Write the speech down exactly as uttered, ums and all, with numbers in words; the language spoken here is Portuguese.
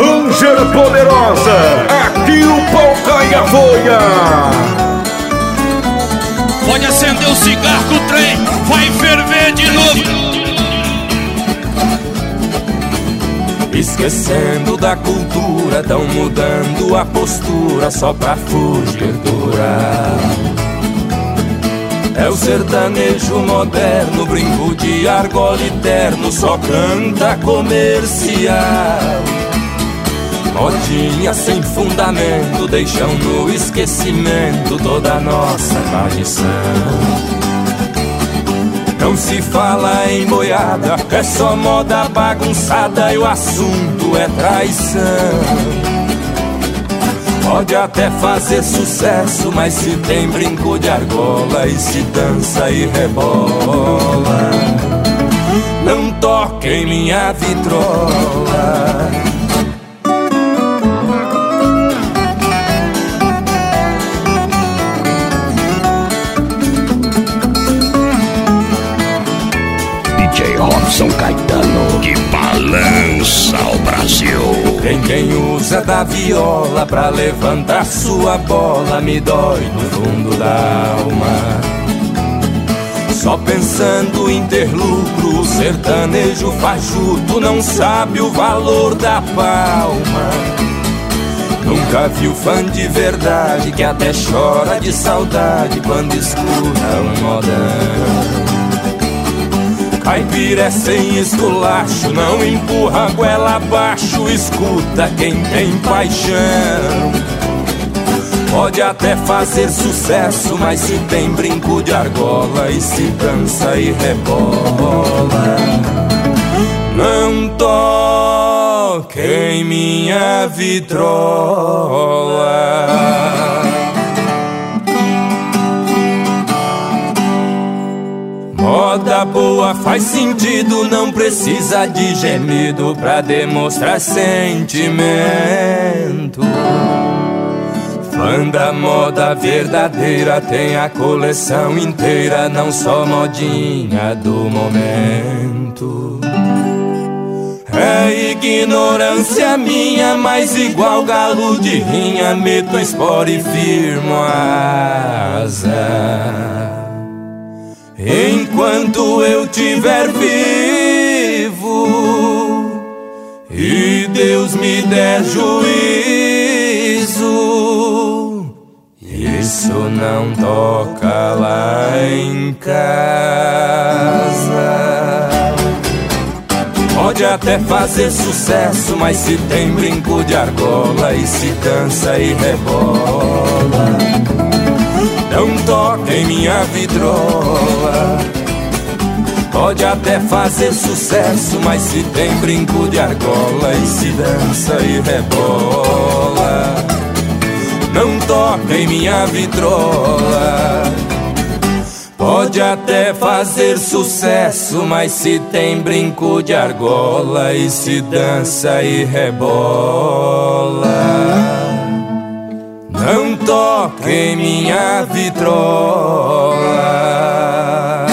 Ranger Poderosa, aqui o pau cai a folha. Pode acender o cigarro que o trem vai ferver de novo. Esquecendo da cultura, tão mudando a postura só pra fugir do rural. É o sertanejo moderno, brinco de argola eterno, só canta comercial. Modinha sem fundamento, deixam no esquecimento toda a nossa tradição. Não se fala em boiada, é só moda bagunçada e o assunto é traição. Pode até fazer sucesso, mas se tem brinco de argola e se dança e rebola, não toque em minha vitrola. Robson Caetano, que balança o Brasil. Tem quem usa da viola pra levantar sua bola, me dói no fundo da alma. Só pensando em ter lucro, o sertanejo fajuto não sabe o valor da palma. Nunca viu fã de verdade que até chora de saudade quando escuta um modão. Caipira é sem esculacho, não empurra a goela abaixo, escuta quem tem paixão. Pode até fazer sucesso, mas se tem brinco de argola e se dança e rebola, não toque em minha vitrola. Moda boa faz sentido, não precisa de gemido pra demonstrar sentimento. Fã da moda verdadeira tem a coleção inteira, não só modinha do momento. É ignorância minha, mas igual galo de rinha, meto a espora e firmo a asa. Enquanto eu tiver vivo e Deus me der juízo, isso não toca lá em casa. Pode até fazer sucesso, mas se tem brinco de argola e se dança e rebola, não toque em minha vitrola. Pode até fazer sucesso, mas se tem brinco de argola e se dança e rebola, não toque em minha vitrola. Pode até fazer sucesso, mas se tem brinco de argola e se dança e rebola, não toque em minha vitrola.